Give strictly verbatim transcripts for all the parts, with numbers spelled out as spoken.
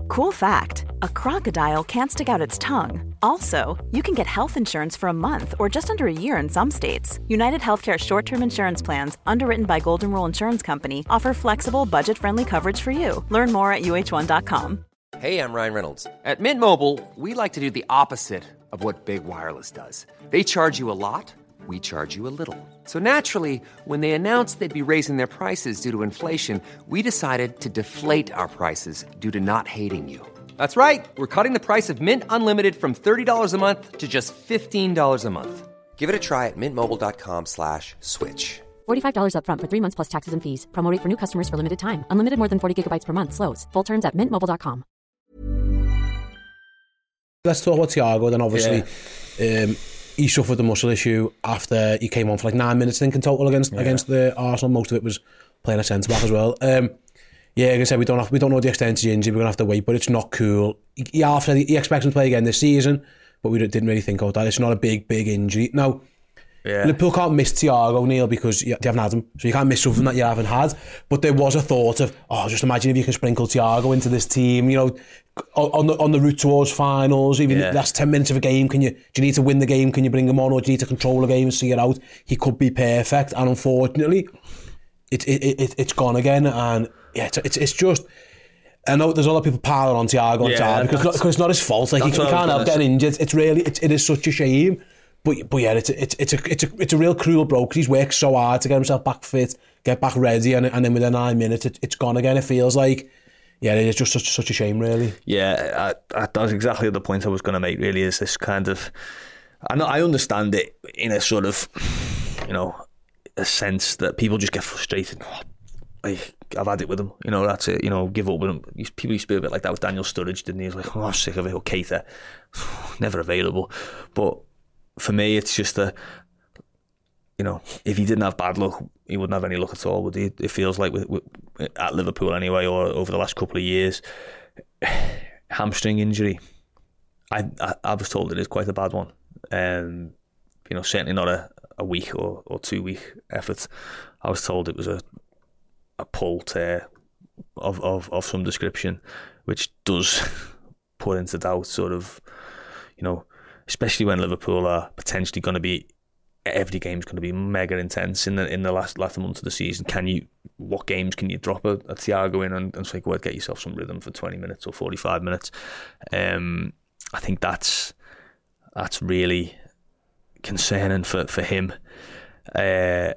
Cool fact, a crocodile can't stick out its tongue. Also, you can get health insurance for a month or just under a year in some states. United Healthcare short-term insurance plans, underwritten by Golden Rule Insurance Company, offer flexible, budget-friendly coverage for you. Learn more at U H one dot com. Hey, I'm Ryan Reynolds. At Mint Mobile, we like to do the opposite of what Big Wireless does. They charge you a lot, we charge you a little. So naturally, when they announced they'd be raising their prices due to inflation, we decided to deflate our prices due to not hating you. That's right. We're cutting the price of Mint Unlimited from thirty dollars a month to just fifteen dollars a month. Give it a try at mintmobile.com slash switch. forty-five dollars up front for three months plus taxes and fees. Promo rate for new customers for limited time. Unlimited more than forty gigabytes per month. Slows full terms at mint mobile dot com. Let's talk about Thiago then. Obviously, yeah. um, he suffered the muscle issue after he came on for like nine minutes, I think, in total against yeah. against the Arsenal. Most of it was playing a centre back as well. Um, yeah, like I said, we don't have, we don't know the extent of the injury. We're gonna have to wait, but it's not cool. He, he, after, he expects him to play again this season, but we didn't really think about that. It's not a big, big injury. Now, yeah. Liverpool can't miss Thiago, Neil, because you, you haven't had him, so you can't miss something that you haven't had. But there was a thought of, oh, just imagine if you can sprinkle Thiago into this team, you know, on the on the route towards finals, even yeah. the last ten minutes of a game. Can you do you need to win the game? Can you bring him on, or do you need to control the game and see it out? He could be perfect, and unfortunately, it it, it it's gone again. And yeah, it's it's, it's just. I know there's a lot of people piling on Thiago and yeah, because not, it's not his fault. Like he, he can't help getting injured. It's really it, it is such a shame. But but yeah, it's it's it's a it's a it's a real cruel blow because he's worked so hard to get himself back fit, get back ready, and and then within nine minutes it, it's gone again. It feels like, yeah, it's just such such a shame, really. Yeah, I, I, that's exactly the point I was going to make. Really, is this kind of, I know I understand it in a sort of, you know, a sense that people just get frustrated. Oh, like, I've had it with him, you know. That's it, you know. Give up with him. People used to be a bit like that with Daniel Sturridge, didn't he? He was like, oh, I'm sick of it. Or Keita, never available, but. For me, it's just a, you know, if he didn't have bad luck, he wouldn't have any luck at all, would he? It feels like with, with, at Liverpool anyway, or over the last couple of years, hamstring injury. I, I I was told it is quite a bad one. Um, you know, certainly not a, a week or, or two week effort. I was told it was a a pull tear of, of, of some description, which does put into doubt sort of, you know, especially when Liverpool are potentially going to be, every game's going to be mega intense in the in the last last month of the season. Can you, what games can you drop a, a Thiago in and, and say, well, get yourself some rhythm for twenty minutes or forty-five minutes? Um, I think that's that's really concerning for, for him. Uh,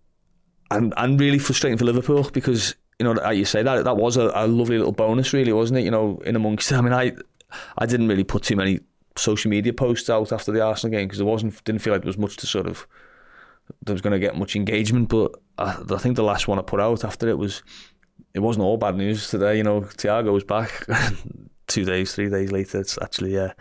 and, and really frustrating for Liverpool because, you know, like you say, that that was a, a lovely little bonus, really, wasn't it? You know, in amongst, I mean, I I didn't really put too many social media posts out after the Arsenal game because there wasn't didn't feel like there was much to sort of there was going to get much engagement, but I, I think the last one I put out after it was it wasn't all bad news today. You know, Thiago was back two days three days later. It's actually uh,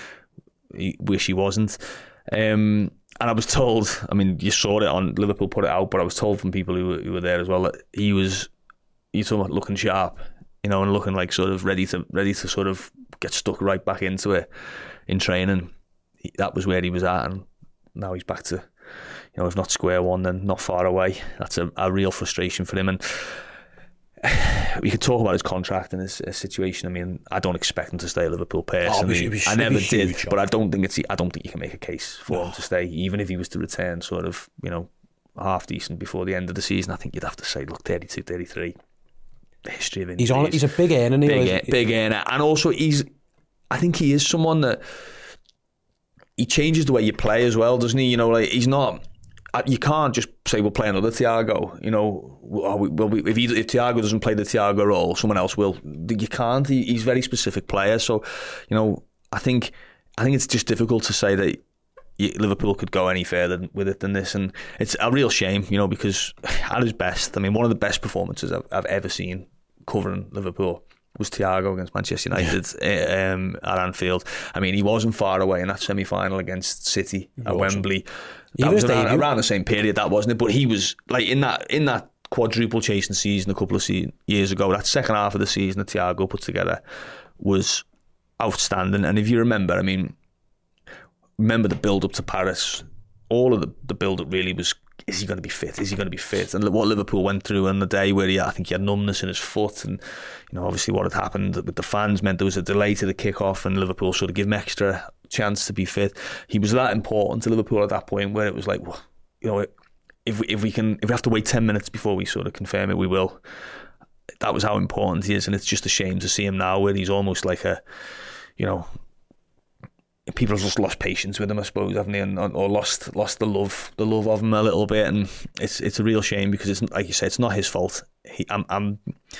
he, wish he wasn't. Um, and I was told, I mean, you saw it on Liverpool put it out, but I was told from people who were, who were there as well that he was you talking about looking sharp, you know, and looking like sort of ready to ready to sort of get stuck right back into it in training. He, that was where he was at, and now he's back to, you know, if not square one, then not far away. That's a, a real frustration for him. And we could talk about his contract and his, his situation. I mean, I don't expect him to stay at Liverpool personally. Oh, be, be, I never did, but I don't think it's. I don't think you can make a case for no. him to stay, even if he was to return sort of, you know, half decent before the end of the season. I think you'd have to say, look, thirty-two, thirty-three. The history of injuries. He's on. He's a big earner. Big, big earner, and also he's. I think he is someone that he changes the way you play as well, doesn't he? You know, like he's not. You can't just say we'll play another Thiago. You know, well, if he, if Thiago doesn't play the Thiago role, someone else will. You can't. He, he's a very specific player. So, you know, I think I think it's just difficult to say that Liverpool could go any further with it than this, and it's a real shame, you know, because at his best, I mean, one of the best performances I've, I've ever seen covering Liverpool was Thiago against Manchester United yeah. um, at Anfield. I mean, he wasn't far away in that semi-final against City at awesome. Wembley. That was around, around the same period, that wasn't it? But he was like in that in that quadruple chasing season a couple of se- years ago. That second half of the season that Thiago put together was outstanding. And if you remember, I mean, remember the build up to Paris. All of the, the build up really was is he going to be fit? Is he going to be fit? And what Liverpool went through on the day where he, I think he had numbness in his foot, and you know, obviously what had happened with the fans meant there was a delay to the kick-off, and Liverpool sort of give him extra chance to be fit. He was that important to Liverpool at that point, where it was like, well, you know, if we, if we can, if we have to wait ten minutes before we sort of confirm it, we will. That was how important he is, and it's just a shame to see him now, where he's almost like a, you know. People have just lost patience with him, I suppose, haven't they? And, or lost lost the love the love of him a little bit, and it's it's a real shame because it's like you say, it's not his fault. He, I'm I'm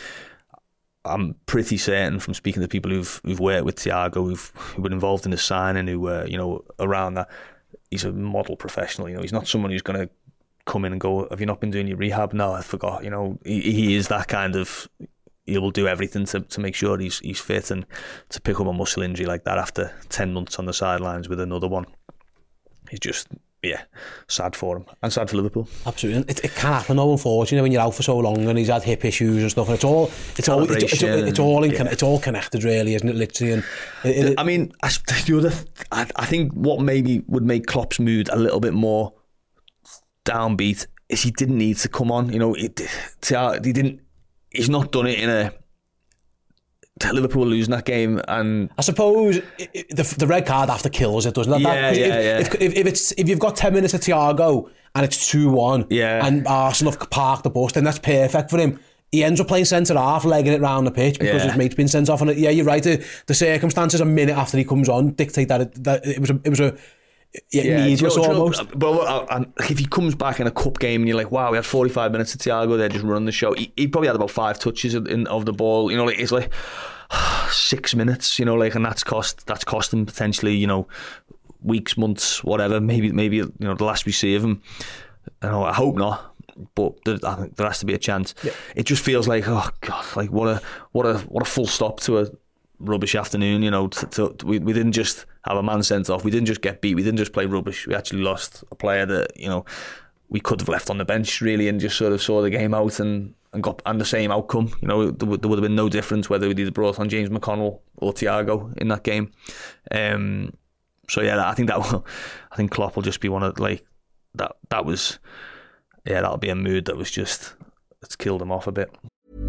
I'm pretty certain from speaking to people who've who've worked with Thiago, who've, who've been involved in the signing, who were you know around that. He's a model professional. You know, he's not someone who's going to come in and go, "Have you not been doing your rehab?" No, I forgot. You know, he, he is that kind of. He will do everything to, to make sure he's he's fit, and to pick up a muscle injury like that after ten months on the sidelines with another one, it's just, yeah, sad for him and sad for Liverpool. Absolutely. It, it can happen though, unfortunately, when you're out for so long and he's had hip issues and stuff, and it's all it's all it's, it's, it's all in, yeah. It's all connected, really, isn't it? Literally, and it, it, I mean, the other, I, I think what maybe would make Klopp's mood a little bit more downbeat is he didn't need to come on. You know, it, he didn't. He's not done it in a Liverpool losing that game, and I suppose it, the the red card after kills it, doesn't it? Yeah, that, yeah, if, yeah. If, if, if it's if you've got ten minutes of Thiago and it's two one, yeah, and Arsenal have parked the bus, then that's perfect for him. He ends up playing centre half, legging it round the pitch because yeah. his mate's been sent off. And yeah, you're right. The, the circumstances a minute after he comes on dictate that it, that it was a it was a. Yeah, yeah, needless you know, almost. You know, but uh, if he comes back in a cup game and you're like, wow, we had forty-five minutes of Thiago there just running the show. He, he probably had about five touches in, in, of the ball. You know, like, it's like six minutes. You know, like, and that's cost that's cost him potentially, you know, weeks, months, whatever. Maybe maybe you know the last we see of him. You know, I hope not. But there, I think there has to be a chance. Yeah. It just feels like, oh god, like what a what a what a full stop to a rubbish afternoon. You know, to, to, we we didn't just have a man sent off. We didn't just get beat. We didn't just play rubbish. We actually lost a player that, you know, we could have left on the bench really and just sort of saw the game out and, and got and the same outcome. You know, there would, there would have been no difference whether we'd either brought on James McConnell or Thiago in that game. Um, so yeah, I think that will, I think Klopp will just be one of like that. That was yeah, that'll be a mood that was just it's killed him off a bit.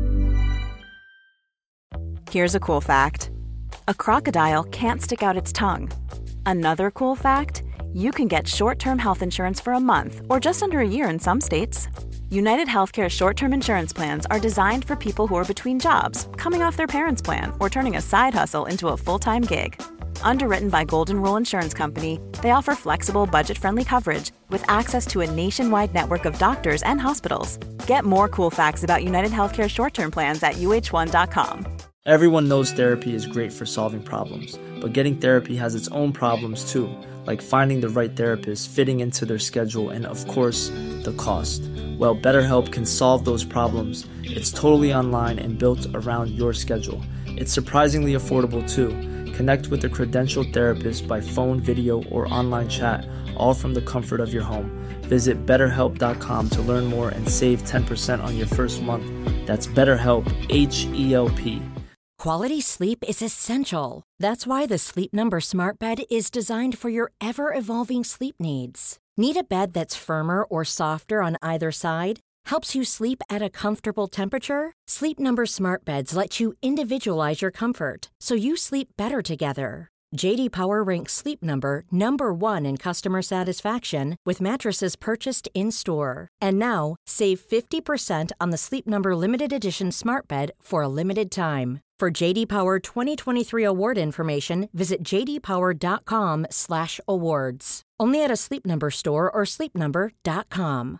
Here's a cool fact. A crocodile can't stick out its tongue. Another cool fact, you can get short-term health insurance for a month or just under a year in some states. United Healthcare short-term insurance plans are designed for people who are between jobs, coming off their parents' plan, or turning a side hustle into a full-time gig. Underwritten by Golden Rule Insurance Company, they offer flexible, budget-friendly coverage with access to a nationwide network of doctors and hospitals. Get more cool facts about United Healthcare short-term plans at U H one dot com. Everyone knows therapy is great for solving problems, but getting therapy has its own problems too, like finding the right therapist, fitting into their schedule, and of course, the cost. Well, BetterHelp can solve those problems. It's totally online and built around your schedule. It's surprisingly affordable too. Connect with a credentialed therapist by phone, video, or online chat, all from the comfort of your home. Visit better help dot com to learn more and save ten percent on your first month. That's BetterHelp, H E L P. Quality sleep is essential. That's why the Sleep Number Smart Bed is designed for your ever-evolving sleep needs. Need a bed that's firmer or softer on either side? Helps you sleep at a comfortable temperature? Sleep Number Smart Beds let you individualize your comfort, so you sleep better together. J D Power ranks Sleep Number number one in customer satisfaction with mattresses purchased in-store. And now, save fifty percent on the Sleep Number Limited Edition Smart Bed for a limited time. For J D Power twenty twenty-three award information, visit j d power dot com slash awards. Only at a Sleep Number store or sleep number dot com.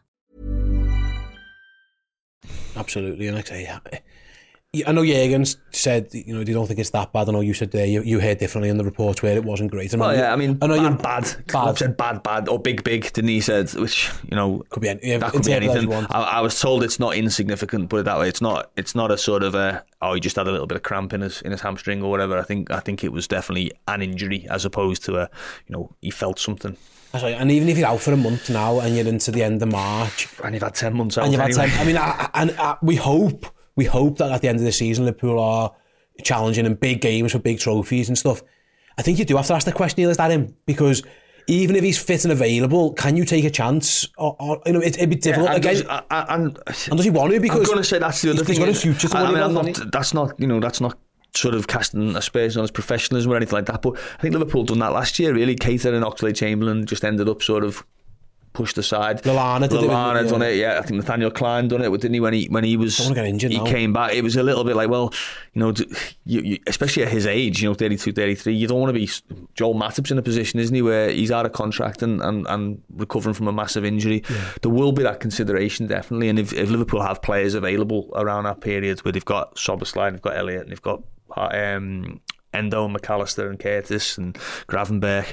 Absolutely, and like I say, I know Jürgen said, you know, they don't think it's that bad. I know you said there, you, you heard differently in the reports where it wasn't great. I well, yeah, I mean, I know bad, bad. bad. Klopp said bad, bad, or big, big, didn't he? Said, which, you know, could be, yeah, that could be anything. I, I was told it's not insignificant, put it that way. It's not, it's not a sort of a, oh, he just had a little bit of cramp in his in his hamstring or whatever. I think, I think it was definitely an injury as opposed to a, you know, he felt something. That's right. And even if you're out for a month now and you're into the end of March, and you've had ten months out, and you've anyway. had ten, I mean, I, and I, we hope. We hope that at the end of the season, Liverpool are challenging in big games for big trophies and stuff. I think you do have to ask the question, is that him? Because even if he's fit and available, can you take a chance? Or, or you know, it, it'd be difficult. Yeah, and, again, does, uh, and, and does he want to? Because I'm going to say that's the other he's, thing. He's got a future to I, I mean, I'm about, not, that's not, you know, that's not sort of casting aspersions on his professionalism or anything like that. But I think Liverpool done that last year. Really, Keita and Oxlade-Chamberlain just ended up sort of pushed aside. Lallana did Lallana it. done it. Yeah, I think Nathaniel Klein done it, didn't he? When he when he was Don't want to get injured he now. came back. It was a little bit like, well, you know, you, you, especially at his age, you know, thirty-two, thirty-three, you don't want to be. Joel Matip's in a position, isn't he, where he's out of contract and and, and recovering from a massive injury. Yeah. There will be that consideration definitely, and if, if Liverpool have players available around that period where they've got Szoboszlai, they've got Elliott, and they've got um, Endo, McAllister, and Curtis and Gravenberch,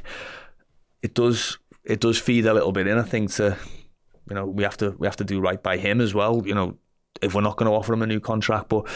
it does it does feed a little bit in, I think, to. You know, we have to we have to do right by him as well. You know, if we're not going to offer him a new contract, but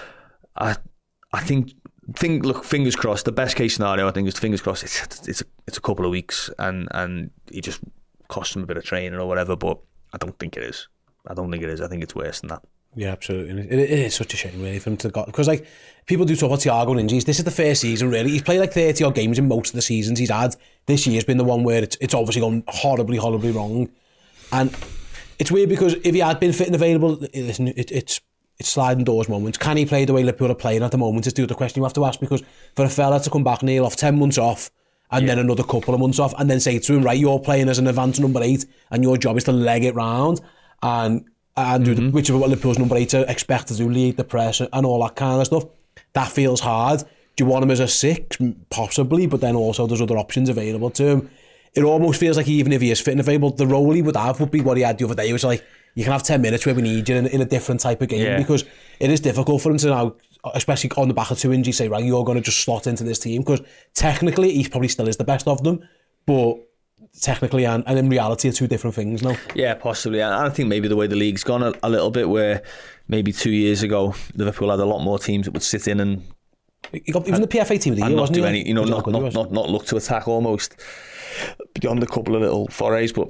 I I think think look, fingers crossed. The best case scenario, I think, is fingers crossed. It's it's a, it's a couple of weeks, and and he just costs him a bit of training or whatever. But I don't think it is. I don't think it is. I think it's worse than that. Yeah, absolutely. It, it is such a shame really for him to go, because like people do talk about Thiago and injuries. This is the first season really. He's played like thirty odd games in most of the seasons he's had. This year's been the one where it's it's obviously gone horribly, horribly wrong. And it's weird because if he had been fit and available, listen, it, it's it's sliding doors moments. Can he play the way Liverpool are playing at the moment? Is the other question you have to ask, because for a fella to come back, Neil, off ten months off and yeah. then another couple of months off and then say to him, right, you're playing as an advanced number eight and your job is to leg it round and and do mm-hmm. the, which is what Liverpool's number eight are expected to do, lead the press and all that kind of stuff. That feels hard. Do you want him as a six? Possibly, but then also there's other options available to him. It almost feels like even if he is fit and available, the role he would have would be what he had the other day. It was like, you can have ten minutes where we need you in, in a different type of game, yeah. because it is difficult for him to now, especially on the back of two injuries, say, right, you're going to just slot into this team, because technically he probably still is the best of them, but technically and, and in reality are two different things now. Yeah, possibly. And I think maybe the way the league's gone a, a little bit, where maybe two years ago Liverpool had a lot more teams that would sit in and he got even the P F A team of the year, wasn't do he? Any, you know, not not, not not look to attack almost beyond a couple of little forays, but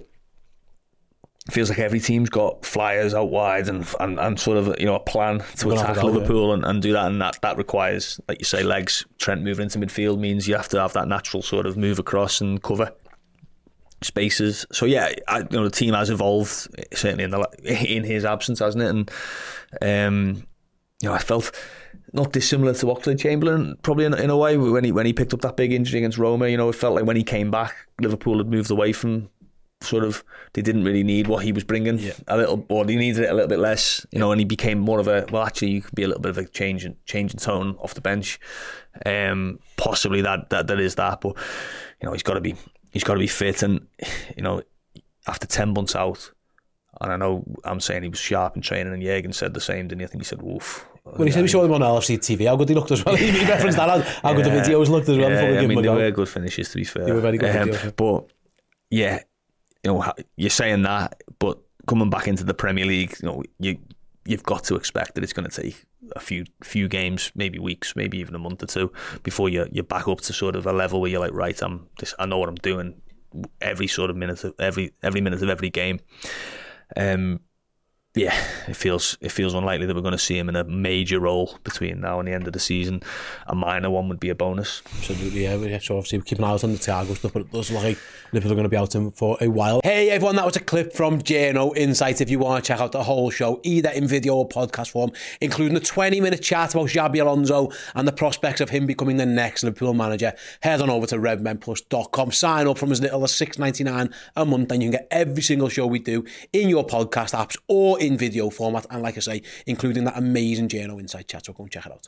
it feels like every team's got flyers out wide and and, and sort of, you know, a plan to attack go, Liverpool yeah. and, and do that, and that, that requires, like you say, legs. Trent moving into midfield means you have to have that natural sort of move across and cover spaces. So yeah, I, you know, the team has evolved certainly in the in his absence, hasn't it? And um, you know, I felt not dissimilar to Oxlade-Chamberlain, probably in, in a way, when he when he picked up that big injury against Roma. You know, it felt like when he came back, Liverpool had moved away from sort of, they didn't really need what he was bringing yeah. a little, or they needed it a little bit less. You know, and he became more of a, well, actually, you could be a little bit of a change in change in tone off the bench. Um, possibly that that that is that, but you know, he's got to be he's got to be fit, and you know, after ten months out. And I know I'm saying he was sharp in training, and Jürgen said the same, didn't he? I think he said, "Woof." When he said we saw him on L F C T V, how good he looked as well. He referenced that, how good yeah. the videos looked as well. Yeah, we yeah, I mean, they were good finishes, to be fair. They were very good um, videos. But yeah, you know, you're saying that, but coming back into the Premier League, you know, you you've got to expect that it's going to take a few few games, maybe weeks, maybe even a month or two before you you're back up to sort of a level where you're like, right, I'm this, I know what I'm doing every sort of minute of every every minute of every game. Um. Yeah, it feels it feels unlikely that we're going to see him in a major role between now and the end of the season. A minor one would be a bonus. Absolutely, yeah. So obviously we keep an eye out on the Thiago stuff, but it does look like Liverpool are going to be out him for a while. Hey everyone, that was a clip from Journo Insight. If you want to check out the whole show, either in video or podcast form, including a twenty minute chat about Xabi Alonso and the prospects of him becoming the next Liverpool manager, head on over to redmen plus dot com. Sign up from as little as six dollars ninety-nine a month, and you can get every single show we do in your podcast apps or in video format, and like I say, including that amazing Journo Insight chat, so go and check it out.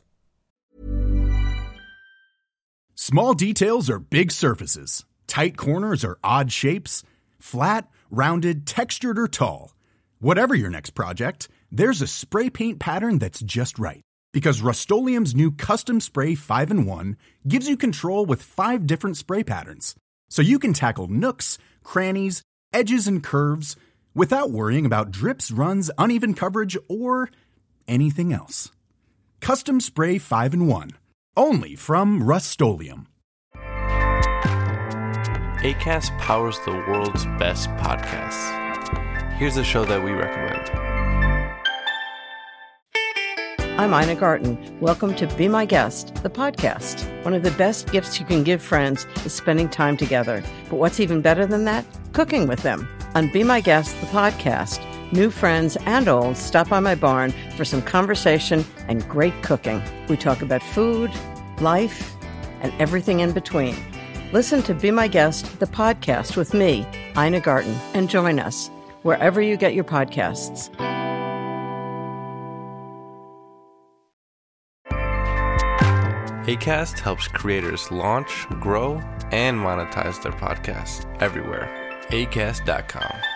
Small details are big surfaces. Tight corners are odd shapes. Flat, rounded, textured, or tall. Whatever your next project, there's a spray paint pattern that's just right. Because Rust-Oleum's new Custom Spray five in one gives you control with five different spray patterns. So you can tackle nooks, crannies, edges, and curves without worrying about drips, runs, uneven coverage, or anything else. Custom Spray five in one. Only from Rust-Oleum. Acast powers the world's best podcasts. Here's a show that we recommend. I'm Ina Garten. Welcome to Be My Guest, the podcast. One of the best gifts you can give friends is spending time together. But what's even better than that? Cooking with them. On Be My Guest, the podcast, new friends and old stop by my barn for some conversation and great cooking. We talk about food, life, and everything in between. Listen to Be My Guest, the podcast with me, Ina Garten, and join us wherever you get your podcasts. Acast helps creators launch, grow, and monetize their podcasts everywhere. acast dot com.